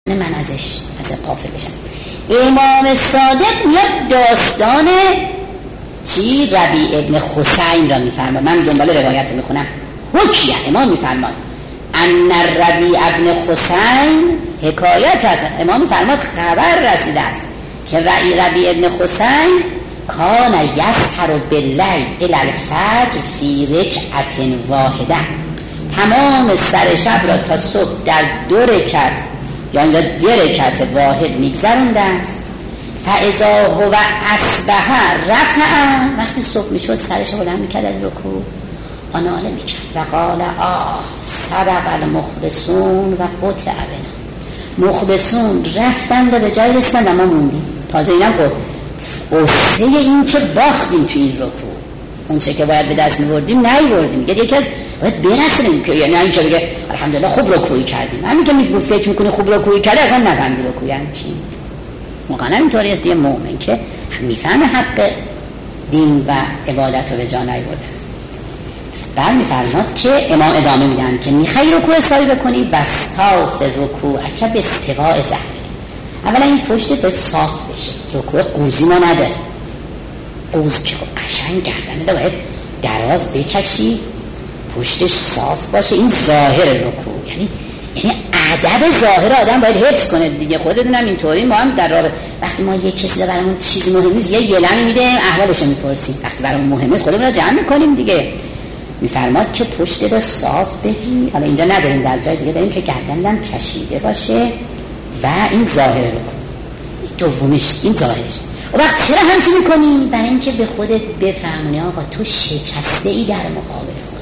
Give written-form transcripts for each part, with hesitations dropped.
من از غافل بشم. امام صادق میاد داستان ربیع ابن خثیم را میفرماد. من دنبال روایت رو میخونم. حکیه امام میفرماد ان ربیع ابن خثیم، حکایت است، امام میفرماد خبر رسیده است که ربیع ابن خثیم کان یسهر باللیل الی الفجر فی رکعت واحده، تمام سر شب را تا صبح در 2 رکعت یا اینجا 2 رکعت واحد میگذرونده است. فاذا هو اصبح رفع، وقتی صبح میشد سرش بلند میکرد از رکوع آناله میکرد و قال سبق المخلصون و قطع بنا، مخلصون رفتند و به جای رسیدند و ما موندیم. تازه اینم قصه این که باختیم توی این رکوع، اون چه که باید به دست میبردیم نیبردیم. میگه یکی از باید برسیم که نه اینکه بگه الحمدلله خوب رکوعی کردیم. همین که فکر میکنه خوب رکوعی کرده اصلا نفهمید رکوع یعنی چی. واقعا اینطوری است. یه مؤمن که میفهمه حق دین و عبادت رو به جا نیاورده است. بعد میفرماد که امام ادامه میدن که میخوای رکوع حسابی بکنی بستاف رکوع که به استواء ظهر. اولا این پشت باید صاف بشه. رکوع قوزی ما نداره. قوز که قشنگ گردنه باید دراز بکشی، پشتش صاف باشه. این ظاهر رکوع، یعنی ادب ظاهر آدم باید حفظ کنه دیگه. خودتونم اینطوری. ما هم در رابطه وقتی ما یک کسی برامون چیزی مهم نیست یه لمی میدیم احوالش میپرسیم، وقتی برامون مهم نیست خودمون رو جمع میکنیم دیگه. میفرماد که پشت رو صاف بگی. حالا اینجا نداریم، در جای دیگه داریم که گردنم کشیده باشه و این ظاهر رکوع. دومیش این ظاهرش. و وقت چرا همچین میکنی؟ برای اینکه به خودت بفهمونی آقا تو شکسته ای در مقابل خدا.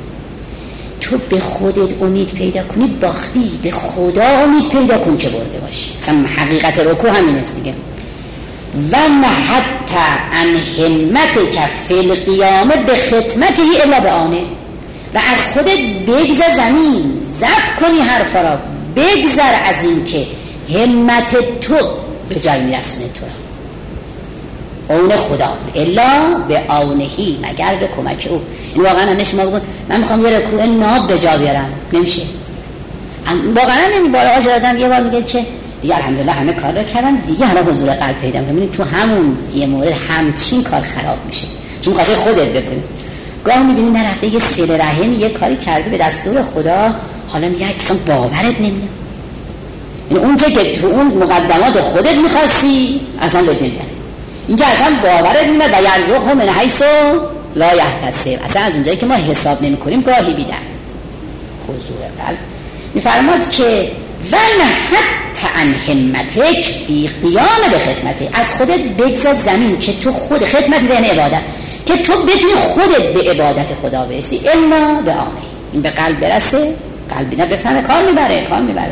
تو به خودت امید پیدا کنی باختی، به خدا امید پیدا کن که برده باشی. اصلا حقیقت رکوع همین است دیگه. و نه حتی ان همتک فی القیامه به خدمته الا به آنه، و از خودت بگذر زمین، ضبط کنی حرفا را، بگذر از این که همت تو به جای میرسونه تو را. اون خدا الا به آنهی، مگر به کمک او. این واقعا انش ما بگون من میخوام یه رکوع ناب به جا بیارم، نمیشه. واقعا همین بارها شدم یه بار میگه که دیگه الحمدلله همه کار رو کردن دیگه حالا حضور قلب پیدا می‌کنی. تو همون یه مورد همچین کار خراب میشه چون می‌خوای خودت بکنی. گاه می‌بینی نرفته یه صله رحم یه کاری کرده به دستور خدا، حالا میگه اصلا باورت نمیاد. این اون چه که تو اون مقدمات خودت می‌خواستی اصلا بهت نمیاد. اینجا اصلا باورت نمیاد و یرزقهم من حیث لا یحتسب. اصلا از اونجایی که ما حساب نمی‌کنیم گاهی بیدن. حضور قلب می‌فرماد که و نه حتی ان همتک فی قیام به خدمته، از خودت بگذار زمین که تو خود خدمت یعنی عبادت، که تو بتونی خودت به عبادت خدا برسی. الا به آنه، این به قلب برسه، قلب نه بفهمه کار میبره.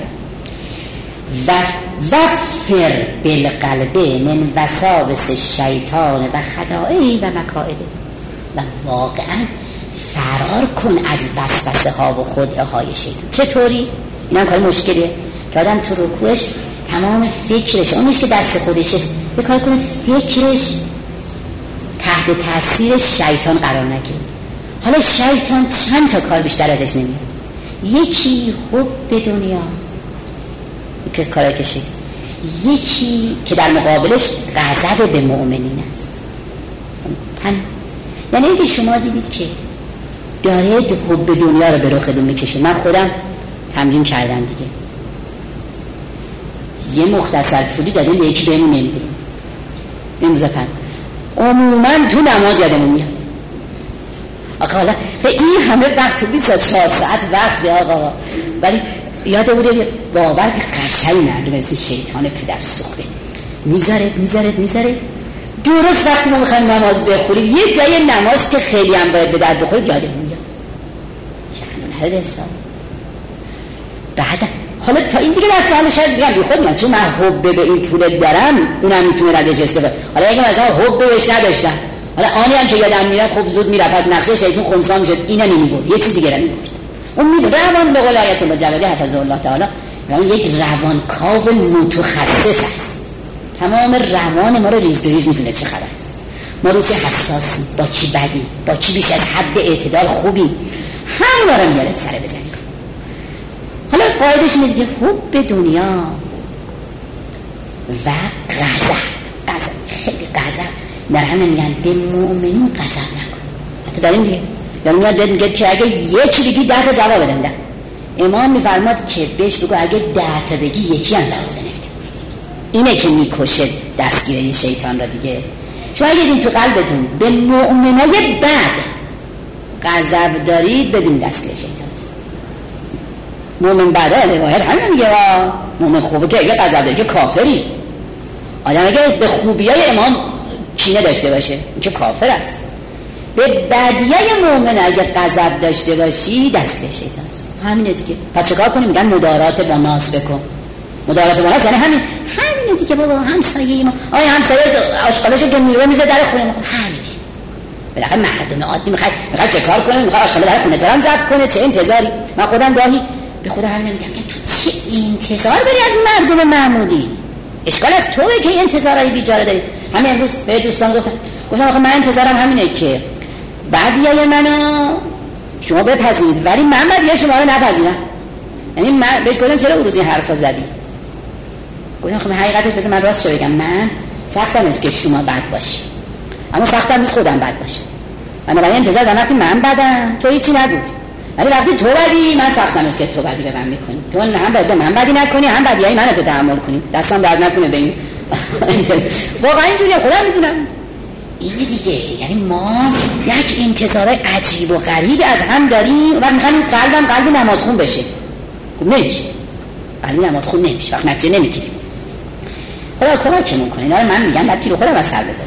و وفر بالقلب من وساوس الشیطان و خدائعه و مکائده، و واقعا فرار کن از وسوسه ها و خدعه های شیطان. چطوری؟ این هم کار مشکلیه که آدم تو رکوعش تمام فکرش اون نیست که دست خودش است، به کار کنه فکرش تحت تاثیر شیطان قرار نگیره. حالا شیطان چند تا کار بیشتر ازش نمیاد. یکی حب دنیا، یکی کارای کشید، یکی که در مقابلش غضب به مؤمنین است. یعنی اینکه شما دیدید که داره حب دنیا رو به رخ دون میکشه. من خودم تمرین کردم دیگه. یه مختصر پولی دادیم به یکی بهمون نمیده، نمیزفن عموما تو نماز یادمون میاد. آقا حالا این همه وقت 24 ساعت وقت آقا، ولی یاد بوده باور که قشنگ نگه مثل شیطان پدر سوخته میذاره درست وقتی ما میخوایم نماز بخوریم یه جای نماز که خیلی هم باید به درد بخورید یادمون میاد. یعنی هر حساب بعد حالا تا این دیگه دست حالا شاید بگم بی خود من چون من حب به این پول دارم اونم میتونه ازش استفاده. حالا اگه مثلا حب بهش نداشتم، حالا آنی هم که یادم میرفت خب زود میرفت، از نقشه شیطان خونسا میشد، اینا نمیبرد، یه چیز دیگه رو میبرد. اون میدونه روان به قول آیت مجوده حفظه الله تعالی، اون یک روانکاو متخصص است. تمام روان ما رو ریز به ریز میدونه چه خبر است، ما رو چه حساسی، با کی بدی، با کی بیش از حد اعتدال خوبی، همونا رو میاره سر بزنیم. حالا قاعدش اینه دیگه حب دنیا و غضب خیلی غضب. در همین میگن به مؤمنین غضب نکن. حتی داریم دیگه یعنی میاد میگه که اگه یکی بگی 10 تا جواب بده میدم. امام میفرماد که بهش بگو اگه 10 تا بگی یکی هم جواب بده نمیدم. اینه که میکشه دستگیره شیطان را دیگه. شما اگه این تو قلبتون به مؤمنای بد غضب دارید بدون دستگیره شیطان. مؤمن بده روایت همین میگه مؤمن خوبه که اگه غضب داره که کافری. آدم اگه به خوبیای امام کینه داشته باشه این که کافر است. به بدیای مؤمن اگه غضب داشته باشی دستگیره شیطان است. همینه دیگه. پس چیکار کنیم؟ میگن مدارات با ناس بکن. مدارات با ناس یعنی همینه دیگه بابا. همسایه ما همسایه آشغالاشو که میره میذاره در خونه ما. همینه. بالاخره مردم عادی میخواد چه کار کنه؟ میخواد آشغال در خونه تو هم ضبط کنه. چه انتظاری؟ من خودم گاهی به خودم همین میگم که تو چه انتظار داری از مردم معمولی؟ اشکال از توئه که انتظارای بیچاره داری. همین امروز به دوستان گفتم آخه من انتظارم همینه که بدیای منو شما بپذیرید ولی من بدیای شما رو نپذیرم. یعنی من بهش گفتم چرا اون روزی حرفا زدی؟ گفتم خب حقیقتش بذار من راستش بگم، من سختم است که شما بد باشی اما سختم نیست خودم بد باشم. بنابراین انتظار دارم وقتی من بدم تو هیچی نگو، ولی وقتی تو بدی من سختم است که تو بدی به من میکنی. تو هم به من بدی نکنی هم بدیای منو تو تحمل کنی. دستم درد نکنه به این واقعا اینجوریه. خودم میدونم اینه دیگه. یعنی ما یک انتظارای عجیب و غریب از هم داریم و میخوایم قلب نمازخون بشه. خب نمیشه. قلب نمازخون نمیشه. وقت نتیجه نمیگیریم. خدا کمکمون کنه. اینا رو من میگم بعد که رو خودم از سر بزنم.